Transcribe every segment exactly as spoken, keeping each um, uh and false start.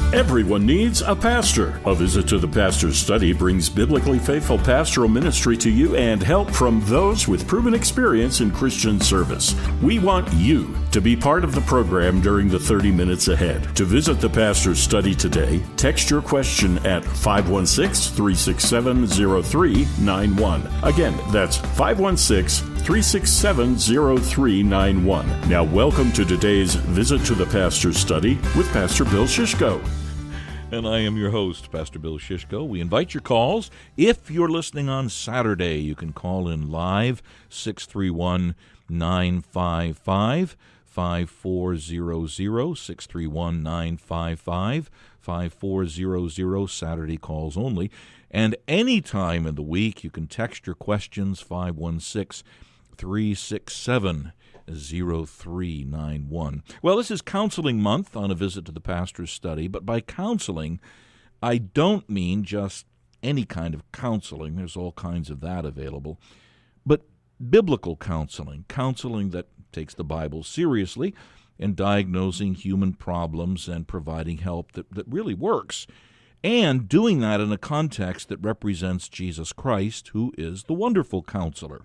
Everyone needs a pastor. A visit to the Pastor's Study brings biblically faithful pastoral ministry to you and help from those with proven experience in Christian service. We want you to be part of the program during the thirty minutes ahead. To visit the Pastor's Study today, text your question at five one six, three six seven, zero three nine one. Again, that's five one six, three six seven, zero three nine one. Now, welcome to today's Visit to the Pastor's Study with Pastor Bill Shishko. And I am your host, Pastor Bill Shishko. We invite your calls. If you're listening on Saturday, you can call in live, six three one, nine five five, five four zero zero, six three one, nine five five, five four zero zero, Saturday calls only. And any time in the week, you can text your questions, five one six, three six seven, zero three nine one. Well, this is Counseling Month on a visit to the Pastor's Study, but by counseling, I don't mean just any kind of counseling. There's all kinds of that available. But biblical counseling, counseling that takes the Bible seriously in diagnosing human problems and providing help that, that really works, and doing that in a context that represents Jesus Christ, who is the wonderful counselor.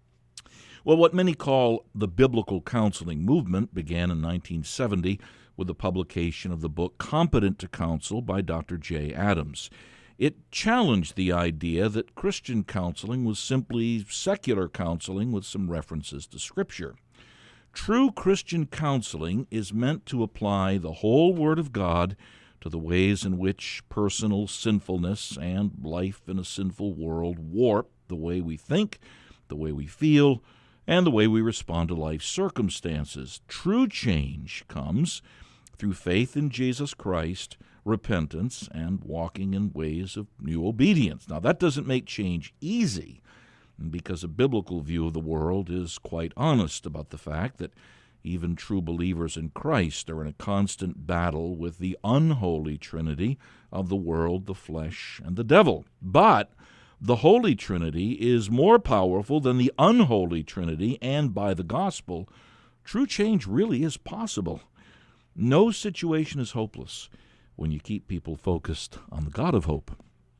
Well, what many call the biblical counseling movement began in nineteen seventy with the publication of the book Competent to Counsel by Doctor Jay Adams. It challenged the idea that Christian counseling was simply secular counseling with some references to Scripture. True Christian counseling is meant to apply the whole Word of God to the ways in which personal sinfulness and life in a sinful world warp the way we think, the way we feel, and the way we respond to life's circumstances. True change comes through faith in Jesus Christ, repentance, and walking in ways of new obedience. Now, that doesn't make change easy, because a biblical view of the world is quite honest about the fact that even true believers in Christ are in a constant battle with the unholy trinity of the world, the flesh, and the devil. But the Holy Trinity is more powerful than the unholy Trinity, and by the gospel, true change really is possible. No situation is hopeless when you keep people focused on the God of hope.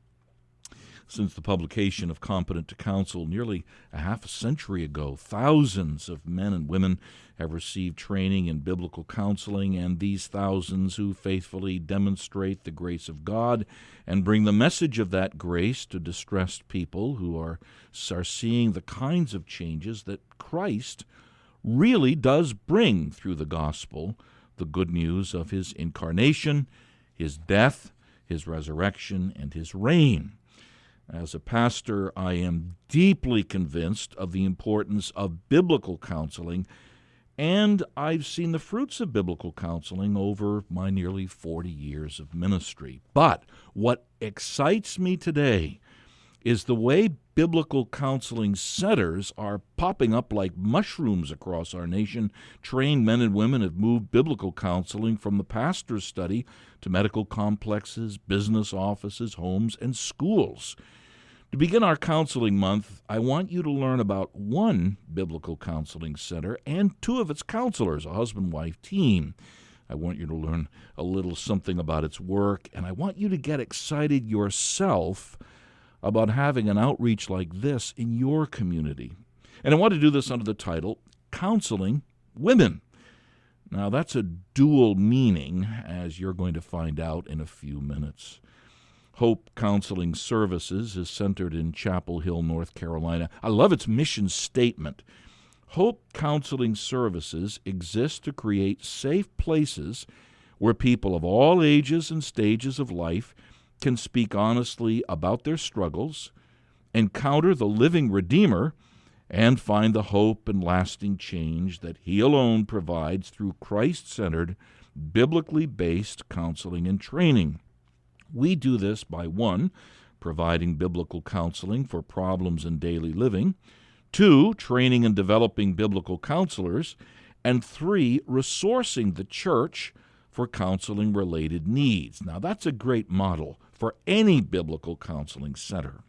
Since the publication of Competent to Counsel nearly a half a century ago, thousands of men and women have received training in biblical counseling, and these thousands who faithfully demonstrate the grace of God and bring the message of that grace to distressed people who are, are seeing the kinds of changes that Christ really does bring through the gospel, the good news of his incarnation, his death, his resurrection, and his reign. As a pastor, I am deeply convinced of the importance of biblical counseling, and I've seen the fruits of biblical counseling over my nearly forty years of ministry. But what excites me today is the way biblical counseling centers are popping up like mushrooms across our nation. Trained men and women have moved biblical counseling from the pastor's study to medical complexes, business offices, homes, and schools. To begin our counseling month, I want you to learn about one biblical counseling center and two of its counselors, a husband-wife team. I want you to learn a little something about its work, and I want you to get excited yourself about having an outreach like this in your community. And I want to do this under the title, Counseling Women. Now, that's a dual meaning, as you're going to find out in a few minutes. Hope Counseling Services is centered in Chapel Hill, North Carolina. I love its mission statement. Hope Counseling Services exists to create safe places where people of all ages and stages of life can speak honestly about their struggles, encounter the living Redeemer, and find the hope and lasting change that He alone provides through Christ-centered, biblically based counseling and training. We do this by, one, providing biblical counseling for problems in daily living, two, training and developing biblical counselors, and three, resourcing the church for counseling-related needs. Now, that's a great model for any biblical counseling center.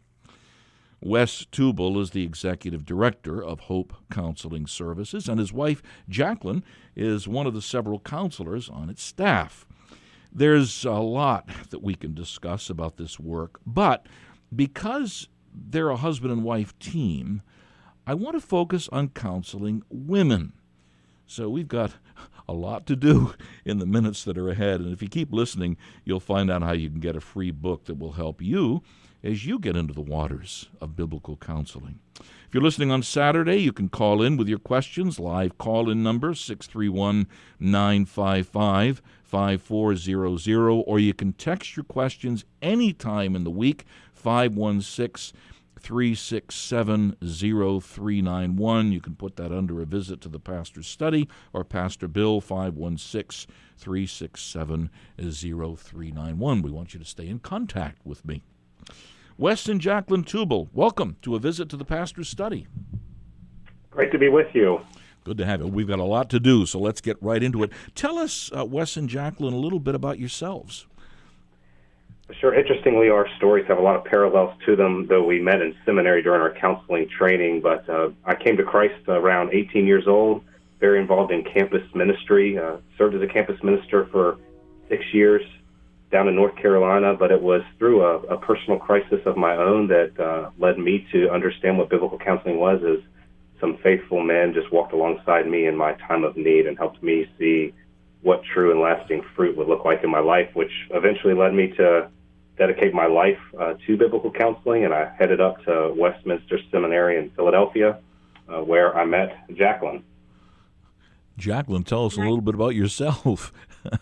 Wes Tubal is the executive director of Hope Counseling Services, and his wife, Jacqueline, is one of the several counselors on its staff. There's a lot that we can discuss about this work, but because they're a husband and wife team, I want to focus on counseling women. So we've got a lot to do in the minutes that are ahead, and if you keep listening, you'll find out how you can get a free book that will help you as you get into the waters of biblical counseling. If you're listening on Saturday, you can call in with your questions. Live call-in number six three one, nine five five, five four zero zero, or you can text your questions anytime in the week, five one six, three six seven, zero three nine one. You can put that under a visit to the Pastor's Study or Pastor Bill, five one six, three six seven, zero three nine one. We want you to stay in contact with me. Wes and Jacqueline Tubal, welcome to a visit to the Pastor's Study. Great to be with you. Good to have you. We've got a lot to do, so let's get right into it. Tell us, uh, Wes and Jacqueline, a little bit about yourselves. Sure. Interestingly, our stories have a lot of parallels to them, though we met in seminary during our counseling training. But uh, I came to Christ around eighteen years old, very involved in campus ministry, uh, served as a campus minister for six years down in North Carolina, but it was through a, a personal crisis of my own that uh, led me to understand what biblical counseling was, as some faithful men just walked alongside me in my time of need and helped me see what true and lasting fruit would look like in my life, which eventually led me to dedicate my life uh, to biblical counseling, and I headed up to Westminster Seminary in Philadelphia, uh, where I met Jacqueline. Jacqueline, tell us a little bit about yourself.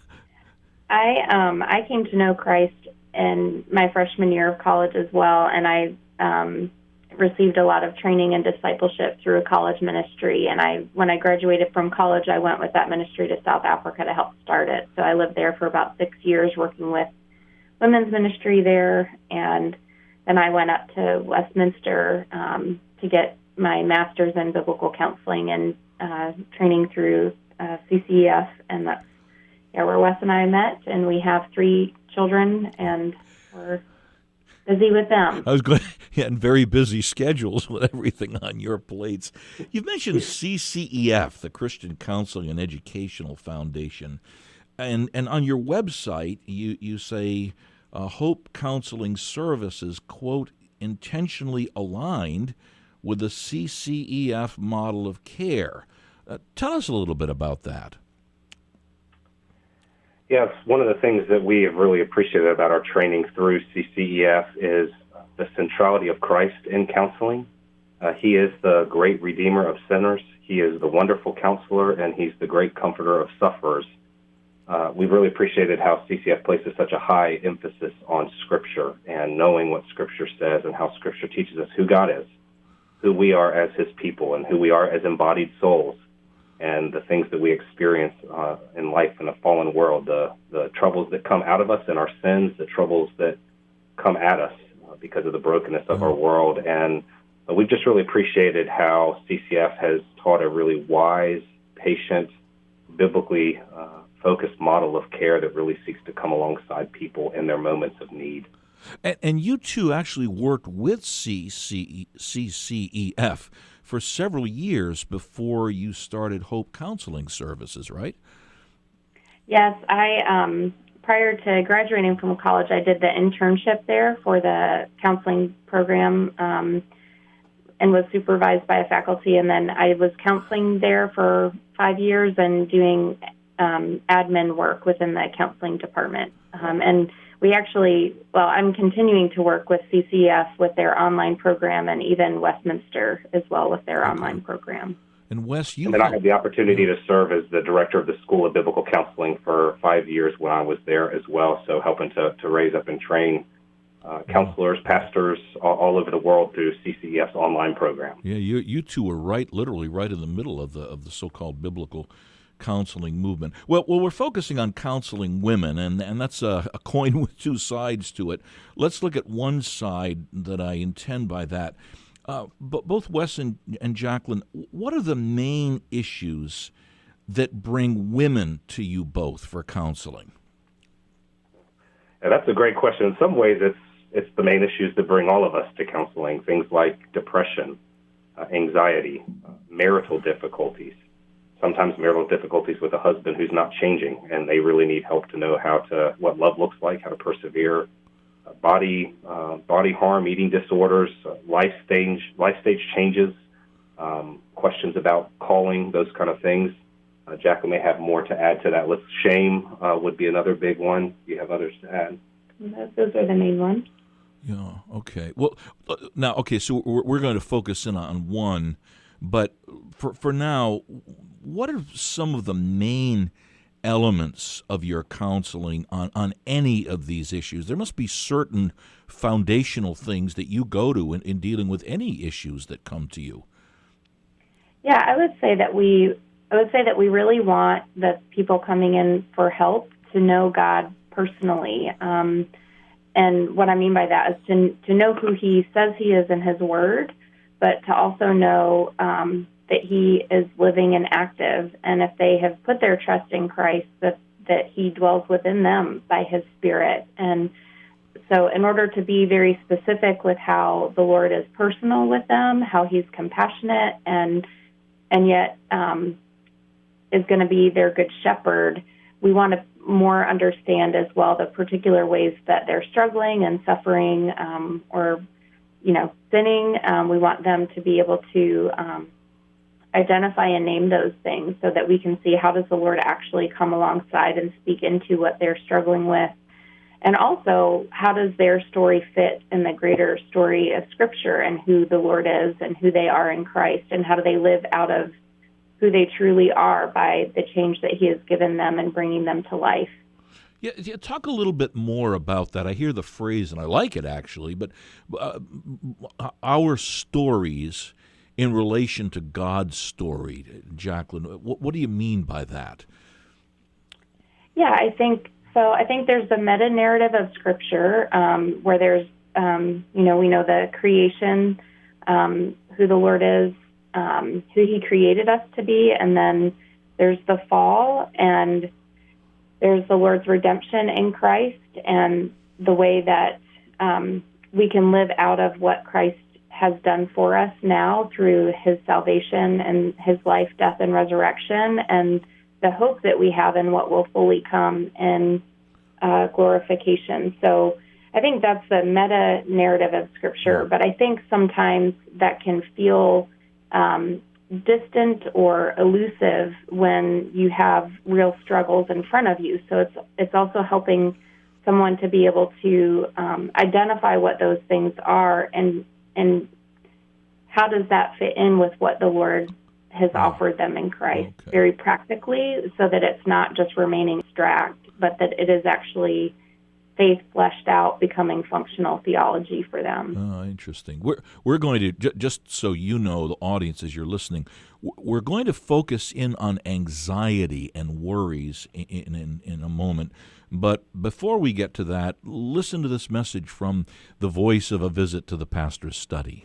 I um, I came to know Christ in my freshman year of college as well, and I um, received a lot of training and discipleship through a college ministry. And I, when I graduated from college, I went with that ministry to South Africa to help start it. So I lived there for about six years working with women's ministry there, and then I went up to Westminster um, to get my master's in biblical counseling and uh, training through uh, C C E F, and that's yeah, where Wes and I met, and we have three children, and we're busy with them. I was going, yeah, and very busy schedules with everything on your plates. You've mentioned C C E F, the Christian Counseling and Educational Foundation, and and on your website you you say uh, Hope Counseling Services, quote, intentionally aligned with the C C E F model of care. Uh, tell us a little bit about that. Yes, one of the things that we have really appreciated about our training through C C E F is the centrality of Christ in counseling. Uh, he is the great redeemer of sinners. He is the wonderful counselor, and he's the great comforter of sufferers. Uh, we've really appreciated how C C F places such a high emphasis on Scripture and knowing what Scripture says and how Scripture teaches us who God is, who we are as his people, and who we are as embodied souls, and the things that we experience uh, in life in a fallen world, the, the troubles that come out of us and our sins, the troubles that come at us uh, because of the brokenness of our world. And uh, we've just really appreciated how C C F has taught a really wise, patient, biblically uh, focused model of care that really seeks to come alongside people in their moments of need. And, and you two actually worked with C C E F for several years before you started Hope Counseling Services, right? Yes, I um, prior to graduating from college, I did the internship there for the counseling program um, and was supervised by a faculty, and then I was counseling there for five years and doing um, admin work within the counseling department. Um, and we actually, well, I'm continuing to work with C C E F with their online program, and even Westminster as well with their okay. online program. And Wes, you and then I had the opportunity to serve as the director of the School of Biblical Counseling for five years when I was there as well, so helping to, to raise up and train uh, counselors, pastors all, all over the world through C C E F's online program. Yeah, you you two were right, literally right in the middle of the of the so-called biblical counseling movement. Well, well, we're focusing on counseling women, and, and that's a, a coin with two sides to it. Let's look at one side that I intend by that. Uh, but both Wes and, and Jacqueline, what are the main issues that bring women to you both for counseling? Yeah, that's a great question. In some ways, it's it's the main issues that bring all of us to counseling, things like depression, uh, anxiety, uh, marital difficulties, sometimes marital difficulties with a husband who's not changing, and they really need help to know how to what love looks like, how to persevere. Uh, body uh, body harm, eating disorders, uh, life stage life stage changes, um, questions about calling, those kind of things. Uh, Jacqueline may have more to add to that list. Shame uh, would be another big one. Do you have others to add? Those are the main ones. Yeah, okay. Well, now, okay, so we're, we're going to focus in on one, but for for now, what are some of the main elements of your counseling on, on any of these issues? There must be certain foundational things that you go to in, in dealing with any issues that come to you. Yeah, I would say that we I would say that we really want the people coming in for help to know God personally. Um, and what I mean by that is to, to know who he says he is in his word, but to also know um, that he is living and active. And if they have put their trust in Christ, that, that he dwells within them by his Spirit. And so in order to be very specific with how the Lord is personal with them, how he's compassionate and and yet um, is going to be their good shepherd, we want to more understand as well the particular ways that they're struggling and suffering um, or, you know, sinning. Um, we want them to be able to um, identify and name those things so that we can see how does the Lord actually come alongside and speak into what they're struggling with. And also, how does their story fit in the greater story of Scripture and who the Lord is and who they are in Christ, and how do they live out of who they truly are by the change that he has given them and bringing them to life. Yeah, yeah, talk a little bit more about that. I hear the phrase, and I like it actually, but uh, our stories in relation to God's story. Jacqueline, what, what do you mean by that? Yeah, I think so. I think there's the meta-narrative of Scripture um, where there's, um, you know, we know the creation, um, who the Lord is, Um, who he created us to be, and then there's the fall, and there's the Lord's redemption in Christ, and the way that um, we can live out of what Christ has done for us now through his salvation and his life, death, and resurrection, and the hope that we have in what will fully come in uh, glorification. So I think that's the meta-narrative of Scripture, but I think sometimes that can feel Um, distant or elusive when you have real struggles in front of you. So it's it's also helping someone to be able to um, identify what those things are and and how does that fit in with what the Lord has oh. offered them in Christ, okay. very practically, so that it's not just remaining abstract, but that it is actually faith fleshed out, becoming functional theology for them. Oh, interesting. We're we're going to j- just so you know, the audience, as you're listening, we're going to focus in on anxiety and worries in in, in a moment. But before we get to that, listen to this message from the voice of A Visit to the Pastor's Study.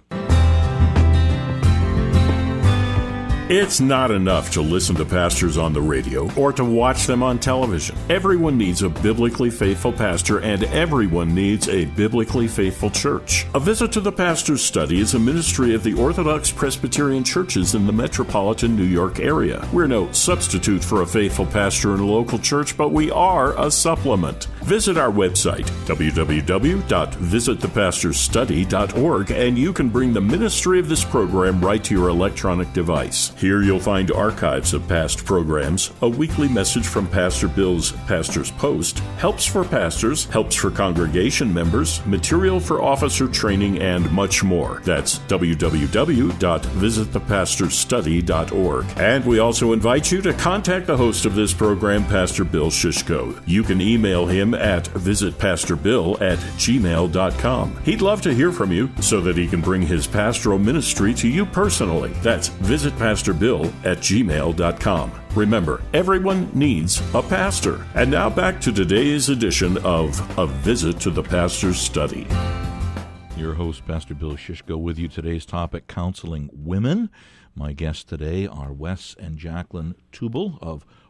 It's not enough to listen to pastors on the radio or to watch them on television. Everyone needs a biblically faithful pastor, and everyone needs a biblically faithful church. A Visit to the Pastor's Study is a ministry of the Orthodox Presbyterian churches in the metropolitan New York area. We're no substitute for a faithful pastor in a local church, but we are a supplement. Visit our website, w w w dot visit the pastors study dot org, and you can bring the ministry of this program right to your electronic device. Here you'll find archives of past programs, a weekly message from Pastor Bill's Pastor's Post, helps for pastors, helps for congregation members, material for officer training, and much more. That's w w w dot visit the pastors study dot org. And we also invite you to contact the host of this program, Pastor Bill Shishko. You can email him at visit pastor bill at gmail dot com. He'd love to hear from you so that he can bring his pastoral ministry to you personally. That's visit pastor bill at gmail dot com. Remember, everyone needs a pastor. And now back to today's edition of A Visit to the Pastor's Study. Your host, Pastor Bill Shishko, with you. Today's topic, counseling women. My guests today are Wes and Jacqueline Tubal of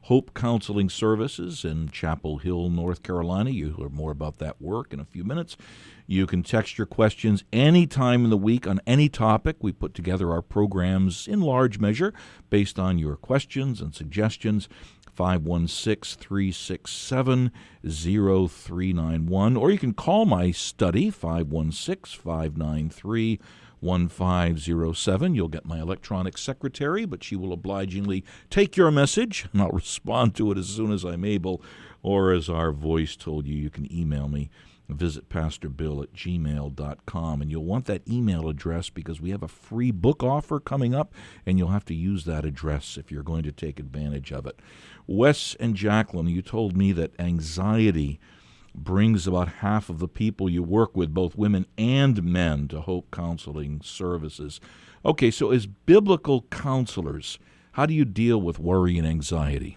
Hope Counseling Services in Chapel Hill, North Carolina. You'll hear more about that work in a few minutes. You can text your questions any time in the week on any topic. We put together our programs in large measure based on your questions and suggestions. five one six, three six seven, zero three nine one. Or you can call my study, five one six, five nine three, one five zero seven. You'll get my electronic secretary, but she will obligingly take your message, and I'll respond to it as soon as I'm able. Or as our voice told you, you can email me. Visit pastor bill at gmail dot com, and you'll want that email address because we have a free book offer coming up, and you'll have to use that address if you're going to take advantage of it. Wes and Jacqueline, you told me that anxiety brings about half of the people you work with, both women and men, to Hope Counseling Services. Okay, so as biblical counselors, how do you deal with worry and anxiety?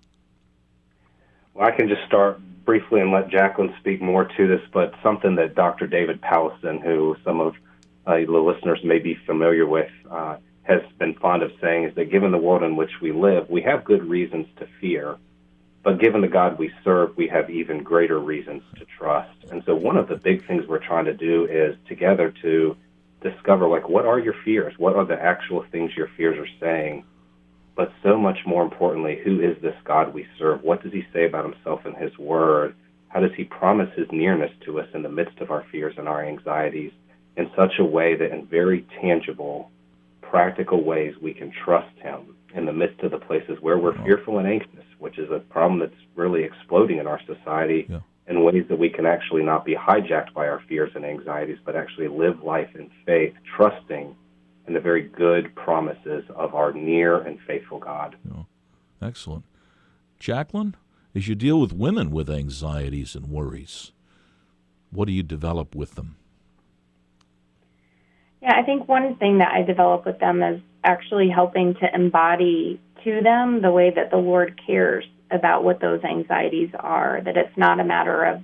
Well, I can just start briefly and let Jacqueline speak more to this, but something that Doctor David Powlison, who some of uh, the listeners may be familiar with, uh, has been fond of saying is that given the world in which we live, we have good reasons to fear, but given the God we serve, we have even greater reasons to trust. And so one of the big things we're trying to do is together to discover, like, what are your fears? What are the actual things your fears are saying? But so much more importantly, who is this God we serve? What does he say about himself in his word? How does he promise his nearness to us in the midst of our fears and our anxieties in such a way that in very tangible, practical ways we can trust him in the midst of the places where we're fearful and anxious, which is a problem that's really exploding in our society, yeah. in ways that we can actually not be hijacked by our fears and anxieties, but actually live life in faith, trusting in the very good promises of our near and faithful God. Oh, excellent. Jacqueline, as you deal with women with anxieties and worries, what do you develop with them? Yeah, I think one thing that I develop with them is actually helping to embody to them the way that the Lord cares about what those anxieties are, that it's not a matter of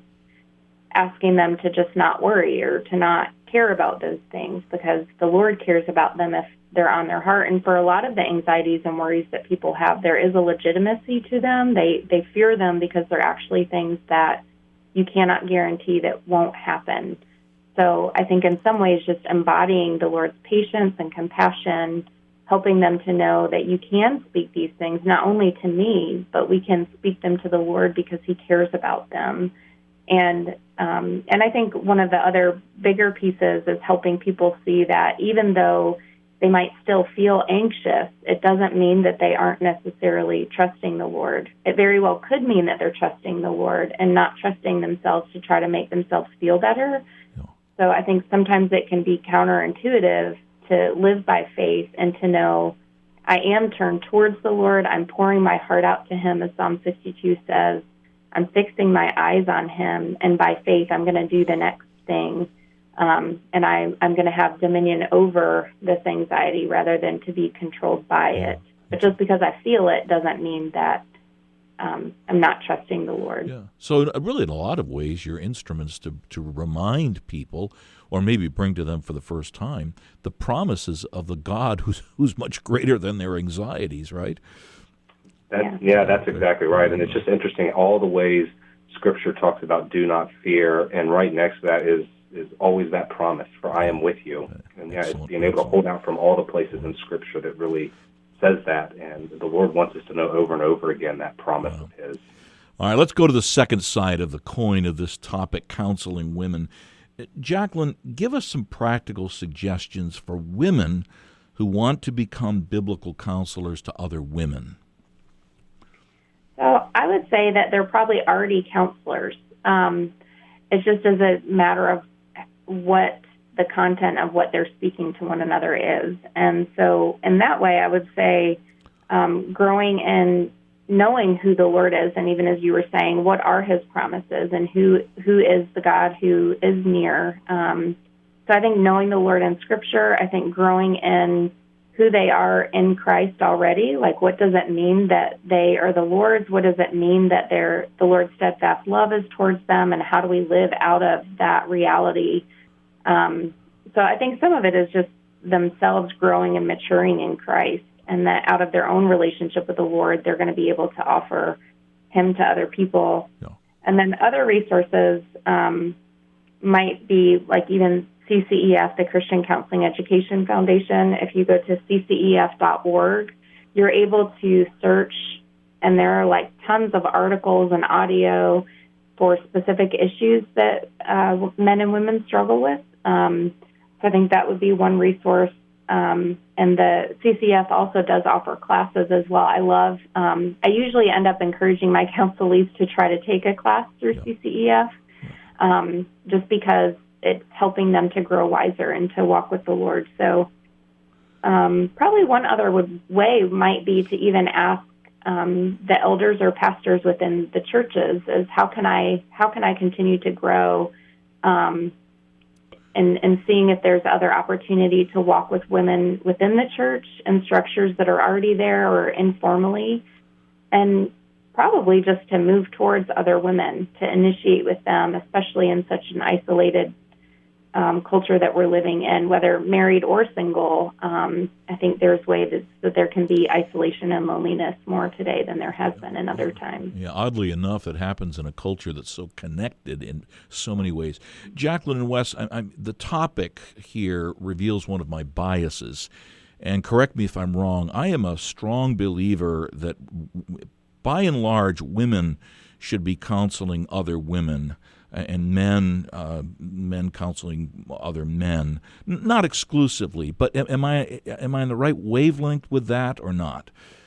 asking them to just not worry or to not care about those things, because the Lord cares about them if they're on their heart. And for a lot of the anxieties and worries that people have, there is a legitimacy to them. They they fear them because they're actually things that you cannot guarantee that won't happen. So I think in some ways just embodying the Lord's patience and compassion, helping them to know that you can speak these things, not only to me, but we can speak them to the Lord because he cares about them. And um, and I think one of the other bigger pieces is helping people see that even though they might still feel anxious, it doesn't mean that they aren't necessarily trusting the Lord. It very well could mean that they're trusting the Lord and not trusting themselves to try to make themselves feel better. No. So I think sometimes it can be counterintuitive to live by faith and to know I am turned towards the Lord. I'm pouring my heart out to him, as Psalm sixty-two says. I'm fixing my eyes on him, and by faith, I'm going to do the next thing. Um, and I, I'm going to have dominion over this anxiety rather than to be controlled by it. But just because I feel it doesn't mean that um, I'm not trusting the Lord. Yeah. So really, in a lot of ways, you're instruments to, to remind people, or maybe bring to them for the first time, the promises of the God who's who's much greater than their anxieties, right? That's, yeah, that's exactly right. And it's just interesting, all the ways Scripture talks about do not fear, and right next to that is is always that promise, for I am with you. And yeah, it's being able to hold out from all the places in Scripture that really says that, and the Lord wants us to know over and over again that promise wow. of his. All right, let's go to the second side of the coin of this topic, counseling women. Jacqueline, give us some practical suggestions for women who want to become biblical counselors to other women. So I would say that they're probably already counselors. Um, it's just as a matter of what the content of what they're speaking to one another is. And so in that way, I would say um, growing in knowing who the Lord is, and even as you were saying, what are his promises and who who is the God who is near. Um, so I think knowing the Lord in Scripture, I think growing in who they are in Christ already, like what does it mean that they are the Lord's? What does it mean that they're, the Lord's steadfast love is towards them, and how do we live out of that reality? Um, so I think some of it is just themselves growing and maturing in Christ. and that out of their own relationship with the Lord, they're going to be able to offer him to other people. Yeah. And then other resources um, might be like even C C E F, the Christian Counseling Education Foundation. If you go to c c e f dot org, you're able to search, and there are like tons of articles and audio for specific issues that uh, men and women struggle with. Um, so I think that would be one resource. Um, and the C C F also does offer classes as well. I love, um, I usually end up encouraging my counselees to try to take a class through yeah. C C E F, um, just because it's helping them to grow wiser and to walk with the Lord. So um, probably one other would, way might be to even ask um, the elders or pastors within the churches is how can I how can I continue to grow, um, and, and seeing if there's other opportunity to walk with women within the church and structures that are already there or informally, and probably just to move towards other women, to initiate with them, especially in such an isolated Um, culture that we're living in, whether married or single. um, I think there's ways that, that there can be isolation and loneliness more today than there has been in other times. Yeah, oddly enough, it happens in a culture that's so connected in so many ways. Jacqueline and Wes, I, I, the topic here reveals one of my biases, and correct me if I'm wrong. I am a strong believer that, by and large, women should be counseling other women, and men uh, men counseling other men, N- not exclusively, but am, am I am I in the right wavelength with that or not?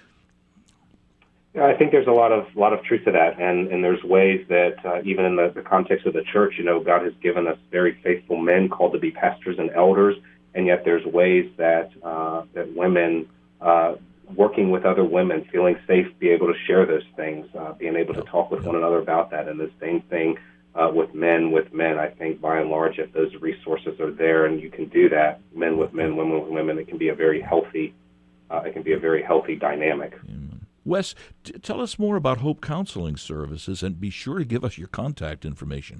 I think there's a lot of lot of truth to that, and, and there's ways that uh, even in the, the context of the church, you know, God has given us very faithful men called to be pastors and elders, and yet there's ways that uh, that women uh, working with other women, feeling safe, be able to share those things, uh, being able to talk with one another about that, and the same thing. Uh, with men with men, I think by and large, if those resources are there and you can do that, men with men, women with women, it can be a very healthy, uh, it can be a very healthy dynamic. Amen. Wes, t- tell us more about Hope Counseling Services, and be sure to give us your contact information.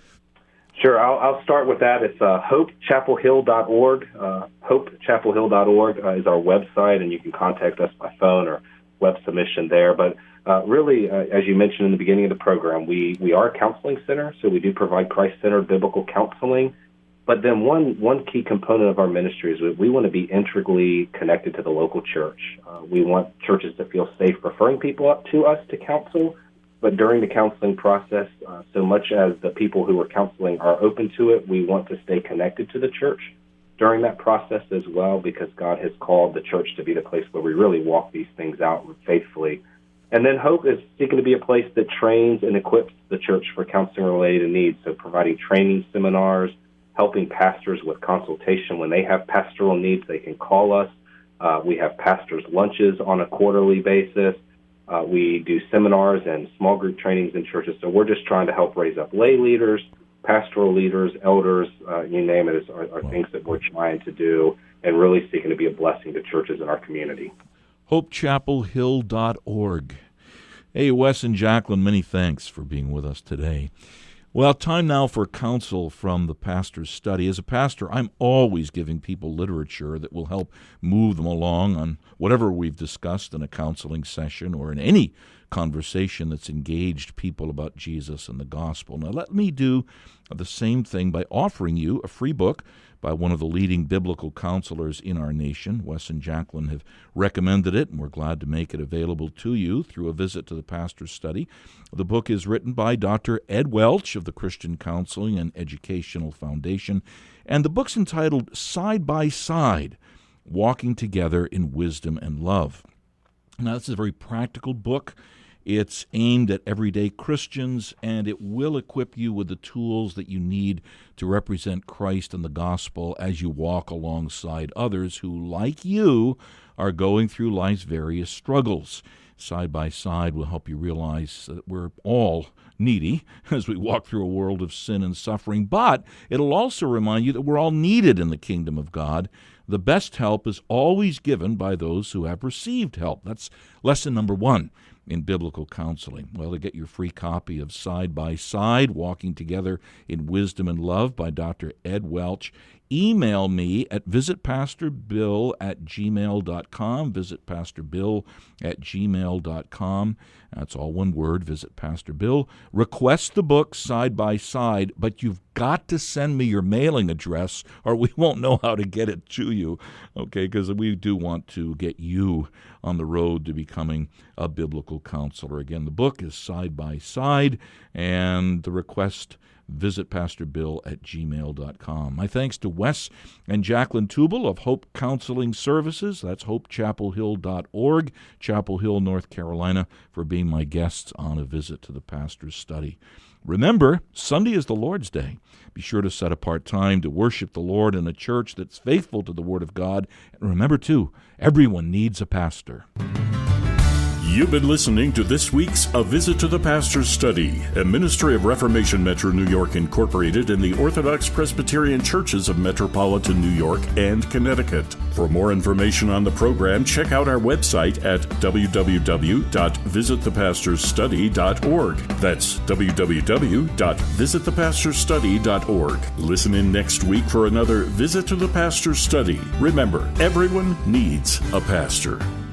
Sure, I'll, I'll start with that. It's uh, hope chapel hill dot org. Uh, hope chapel hill dot org uh, is our website, and you can contact us by phone or web submission there. But Uh, really, uh, as you mentioned in the beginning of the program, we, we are a counseling center, so we do provide Christ-centered biblical counseling. But then one, one key component of our ministry is we, we want to be integrally connected to the local church. Uh, we want churches to feel safe referring people up to us to counsel, but during the counseling process, uh, so much as the people who are counseling are open to it, we want to stay connected to the church during that process as well, because God has called the church to be the place where we really walk these things out faithfully. And then Hope is seeking to be a place that trains and equips the church for counseling-related needs, so providing training seminars, helping pastors with consultation. When they have pastoral needs, they can call us. Uh, we have pastors' lunches on a quarterly basis. Uh, we do seminars and small group trainings in churches. So we're just trying to help raise up lay leaders, pastoral leaders, elders, uh, you name it, are, are things that we're trying to do and really seeking to be a blessing to churches in our community. hope chapel hill dot org. Hey, Wes and Jacqueline, many thanks for being with us today. Well, time now for counsel from the pastor's study. As a pastor, I'm always giving people literature that will help move them along on whatever we've discussed in a counseling session or in any conversation that's engaged people about Jesus and the gospel. Now, let me do the same thing by offering you a free book by one of the leading biblical counselors in our nation. Wes and Jacqueline have recommended it, and we're glad to make it available to you through a visit to the pastor's study. The book is written by Doctor Ed Welch of the Christian Counseling and Educational Foundation, and the book's entitled Side by Side, Walking Together in Wisdom and Love. Now, this is a very practical book. It's aimed at everyday Christians, and it will equip you with the tools that you need to represent Christ and the gospel as you walk alongside others who, like you, are going through life's various struggles. Side by Side will help you realize that we're all needy as we walk through a world of sin and suffering, but it'll also remind you that we're all needed in the kingdom of God. The best help is always given by those who have received help. That's lesson number one in biblical counseling. Well, to get your free copy of Side by Side, Walking Together in Wisdom and Love by Doctor Ed Welch, email me at visitpastorbill at gmail dot com, visitpastorbill at gmail dot com. That's all one word, Visit Pastor Bill. Request the book side by side, but you've got to send me your mailing address or we won't know how to get it to you, okay, because we do want to get you on the road to becoming a biblical counselor. Again, the book is side by side, and the request, visit pastor bill at gmail dot com. My thanks to Wes and Jacqueline Tubal of Hope Counseling Services. That's hope chapel hill dot org, Chapel Hill, North Carolina, for being my guests on A Visit to the Pastor's Study. Remember, Sunday is the Lord's Day. Be sure to set apart time to worship the Lord in a church that's faithful to the Word of God. And remember, too, everyone needs a pastor. You've been listening to this week's A Visit to the Pastor's Study, a ministry of Reformation Metro New York Incorporated and the Orthodox Presbyterian Churches of Metropolitan New York and Connecticut. For more information on the program, check out our website at w w w dot visit the pastors study dot org. That's w w w dot visit the pastors study dot org. Listen in next week for another Visit to the Pastor's Study. Remember, everyone needs a pastor.